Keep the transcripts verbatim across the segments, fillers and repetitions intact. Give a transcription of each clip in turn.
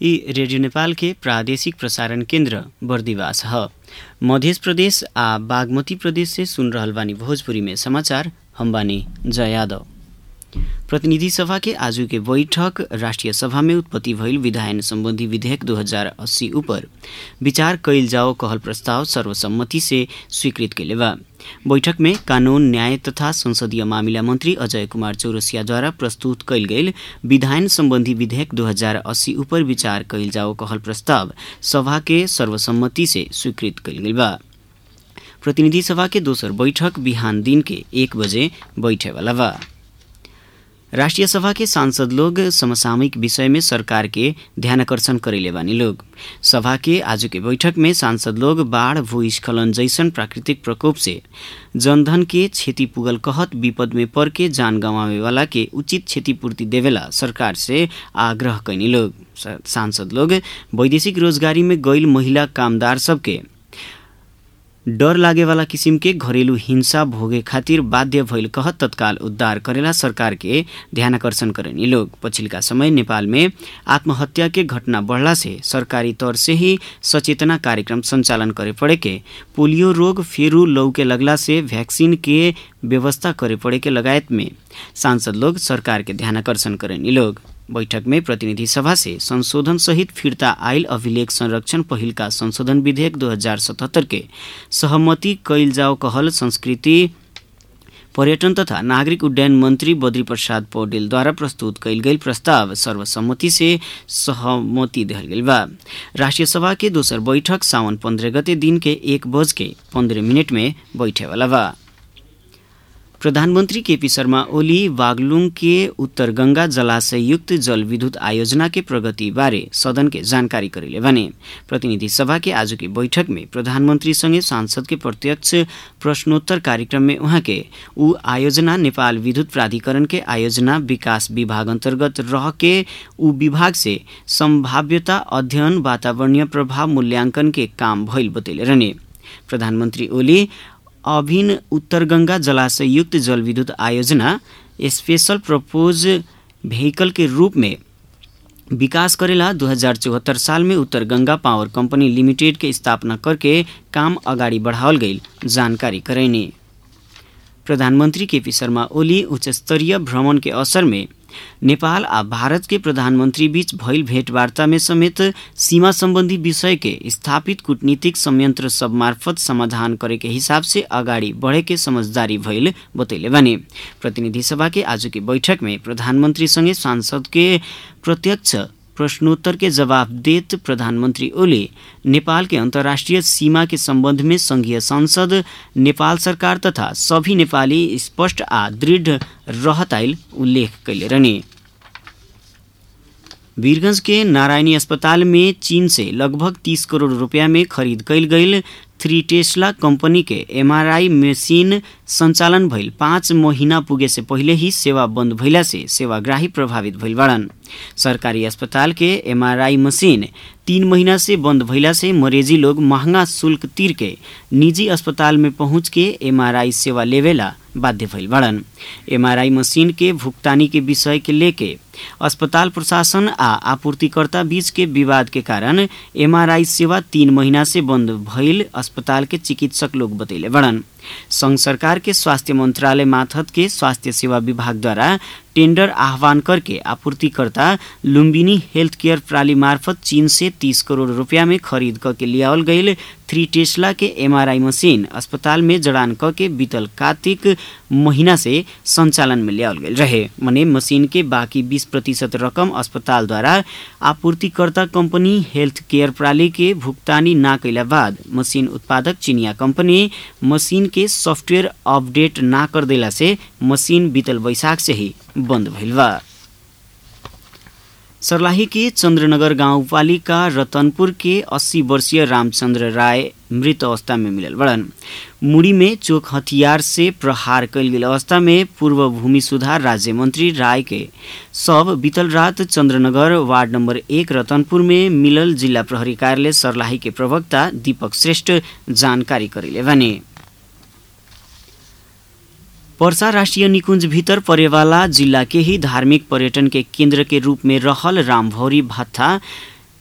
यी रेडियो नेपाल के प्रादेशिक प्रसारण केंद्र बर्दिवास ह। मध्य प्रदेश आ बागमती प्रदेश से सुन रहल बानी भोजपुरी में समाचार। हम बानी जय यादव। प्रतिनिधि सभा के आजू के बैठक राष्ट्रिय सभा में उत्पत्ति भइल विधायन संबंधी विधेयक दो हजार अस्सी ऊपर विचार कइल जाओ कहल प्रस्ताव सर्वसम्मति से स्वीकृत कइले बा। बैठक में कानून न्याय तथा संसदीय मामिला मंत्री अजय कुमार चौरसिया द्वारा प्रस्तुत कइल गइल विधायन संबंधी विधेयक दो हजार अस्सी ऊपर विचार कइल जाओ कहल प्रस्ताव सभा के सर्वसम्मति से स्वीकृत कइल गइल बा। प्रतिनिधि सभा के दोसर बैठक बिहान दिन के एक बजे बैठे वाला बा। राष्ट्रिय सभा के सांसद लोग समसामयिक विषय में सरकार के ध्यानाकर्षण करेले बानी लोग। सभा के आज के बैठक में सांसद लोग बाढ़ भूस्खलन जैसन प्राकृतिक प्रकोप से जनधन के क्षति पुगल कहत विपद में पर के जान गंवावे वाला के उचित क्षतिपूर्ति देवेला सरकार से आग्रह कैनी लोग। सांसद लोग वैदेशिक रोजगारी में गइल महिला कामदार सबके डर लागे वाला किसिम के घरेलू हिंसा भोगे खातिर बाध्य भइल कहत तत्काल उद्धार करेला सरकार के ध्यानाकर्षण करेनी लोग। पछिल्का समय नेपाल में आत्महत्या के घटना बढ़ला से सरकारी तौर से ही सचेतना कार्यक्रम संचालन करे पड़े के, पोलियो रोग फेरू लौके लगला से वैक्सीन के व्यवस्था करे पड़े के लगायत में सांसद लोग सरकार के ध्यानाकर्षण करेनी लोग। बैठक में प्रतिनिधि सभा से संशोधन सहित फिर्ता आइल अभिलेख संरक्षण पहिलका संशोधन विधेयक दो हजार सतहत्तर के सहमति कइल जाओ कहल संस्कृति पर्यटन तथा नागरिक उड्डयन मंत्री बद्री प्रसाद पौडेल द्वारा प्रस्तुत कइल गइल प्रस्ताव सर्वसम्मति से सहमति दिहल गइल बा। राष्ट्रिय सभा के दोसर बैठक सावन पंद्रह गते दिन के एक बज के पंद्रह मिनट में बैठे वाला बा। प्रधानमंत्री केपी शर्मा ओली बागलुङ के उत्तर गंगा जलाशय युक्त जल विद्युत आयोजना के प्रगति बारे सदन के जानकारी करेले बने। प्रतिनिधि सभा के आज की बैठक में प्रधानमंत्री संगे सांसद के प्रत्यक्ष प्रश्नोत्तर कार्यक्रम में उहाँ के उ आयोजना नेपाल विद्युत प्राधिकरण के आयोजना विकास विभाग अंतर्गत रह के उ विभाग से संभाव्यता अध्ययन वातावरणीय प्रभाव मूल्यांकन के काम भइल बतैले रहने। प्रधानमंत्री ओली अभिन्न उत्तर गंगा जलाशय युक्त जल विद्युत आयोजना स्पेशल प्रपोज व्हीकल के रूप में विकास करेला दो हजार चौहत्तर साल में Uttar Ganga Power Company Limited के स्थापना करके काम अगाडि बढ़ावल गई जानकारी करैनी। प्रधानमंत्री केपी शर्मा ओली उच्च स्तरीय भ्रमण के अवसर में नेपाल आ भारत के प्रधानमंत्री बीच भइल भेंटवार्ता में समेत सीमा संबंधी विषय के स्थापित कूटनीतिक संयंत्र सब मार्फत समाधान करे के हिसाब से अगाडि बढ़े के समझदारी भइल बतैले बने। प्रतिनिधि सभा के आज की बैठक में प्रधानमंत्री संगे सांसद के प्रत्यक्ष प्रश्नोत्तर के जवाब देत प्रधानमंत्री ओली नेपाल के अंतर्राष्ट्रीय सीमा के संबंध में संघीय संसद, नेपाल सरकार तथा सभी नेपाली स्पष्ट आ दृढ़ रहताइल उल्लेख कैले रहने। वीरगंज के नारायणी अस्पताल में चीन से लगभग तीस करोड़ रुपया में खरीद कैल गईल थ्री टेस्ला कंपनी के एमआरआई मशीन संचालन भइल पाँच महीना पुगे से पहले ही सेवा बंद भइला से सेवाग्राही प्रभावित भइल बाड़न। सरकारी अस्पताल के एमआरआई मशीन तीन महीना से बंद भइला से मरेजी लोग महंगा शुल्क तीर के निजी अस्पताल में पहुंच के एमआरआई सेवा लेवेला बाध्य भइल बाड़न। एमआरआई मशीन के भुगतानी के विषय के लेके अस्पताल प्रशासन आ आपूर्तिकर्ता बीच के विवाद के कारण एमआरआई सेवा तीन महीना से बंद भइल अस्पताल के चिकित्सक लोग बतैले बाड़न। संघ सरकार के स्वास्थ्य मंत्रालय मार्फत के स्वास्थ्य सेवा विभाग द्वारा टेंडर आह्वान करके आपूर्तिकर्ता लुम्बिनी हेल्थ केयर प्रणाली मार्फत चीन से तीस करोड़ रुपया में खरीद करके लियावल गईल थ्री टेस्ला के एमआरआई मशीन अस्पताल में जड़ान करके बीतल कार्तिक महीना से संचालन में लियावल गईल रहे। मने मशीन के बाकी बीस प्रतिशत रकम अस्पताल द्वारा आपूर्तिकर्ता कंपनी हेल्थ केयर प्रणाली के भुगतानी ना कैला बाद मशीन उत्पादक चीनिया कंपनी मशीन के सॉफ्टवेयर अपडेट ना कर देला से मशीन बीतल वैशाख से ही बंद भइल बा। सर्लाही के चंद्रनगर गाउँपालिका रतनपुर के अस्सी वर्षीय रामचंद्र राय मृत अवस्था में मिलल बड़न। मुड़ी में चोक हथियार से प्रहार कैल गेल अवस्था में पूर्व भूमि सुधार राज्य मंत्री राय के सब बीतल रात चंद्रनगर वार्ड नंबर एक रतनपुर में मिलल जिला प्रहरी कार्यालय सर्लाही के प्रवक्ता दीपक श्रेष्ठ जानकारी करेले बने। पर्सा राष्ट्रीय निकुंज भीतर परेवाला जिला के ही धार्मिक पर्यटन के केंद्र के रूप में रहल रामभौरी भाथा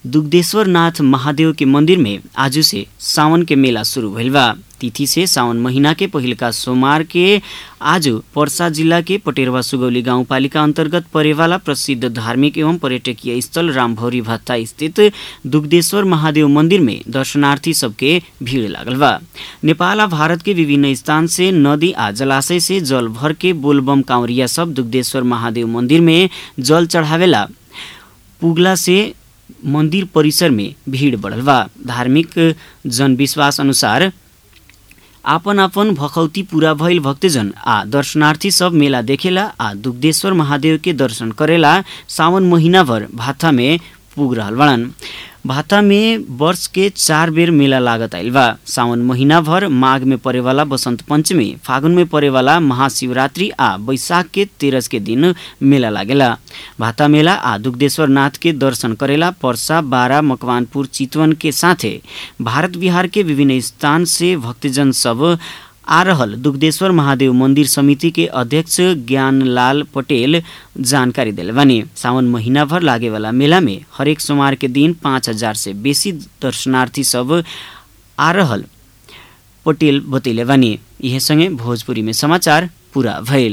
दुग्धेश्वर नाथ महादेव के मंदिर में आज से सावन के मेला शुरू भइल बा। तिथि से सावन महीना के पहिलका सोमवार के आज पर्सा जिला के पटेरवा सुगौली गाउँपालिका अंतर्गत परेवाला प्रसिद्ध धार्मिक एवं पर्यटकीय स्थल रामभौरी भत्ता स्थित दुग्धेश्वर महादेव मंदिर में दर्शनार्थी सबके भीड़ लागल बा। नेपाल आ भारत के विभिन्न स्थान से नदी आ जलाशय से जल भर के बोलबम कांवरिया सब दुग्धेश्वर महादेव मंदिर में जल चढ़ावेला पुगला से मंदिर परिसर में भीड़ बढ़ल बा। धार्मिक जनविश्वास अनुसार आपन आपन भखौती पूरा भइल भक्तजन आ दर्शनार्थी सब मेला देखेला आ दुग्धेश्वर महादेव के दर्शन करेला सावन महीना भर भाता में पुग रहल बड़न। भाता में वर्ष के चार बेर मेला लागत आइल बा। सावन महीना भर माघ में परेवाला बसंत पंचमी, फागुन में परेवाला महाशिवरात्रि आ बैशाख के तेरस के दिन मेला लागेला। भाता मेला आ दुग्धेश्वर नाथ के दर्शन करेला पर्सा, बारा, मकवानपुर, चितवन के साथे भारत बिहार के विभिन्न स्थान से भक्तजन सब आ रहल दुग्धेश्वर महादेव मंदिर समिति के अध्यक्ष ज्ञानलाल पटेल जानकारी दिले बानी। सावन महीना भर लागे वाला मेला में हरेक सोमवार के दिन पाँच हजार से बेसी दर्शनार्थी सब आ रहल पटेल बतैले बानी। यह संगे भोजपुरी में समाचार पूरा भइल।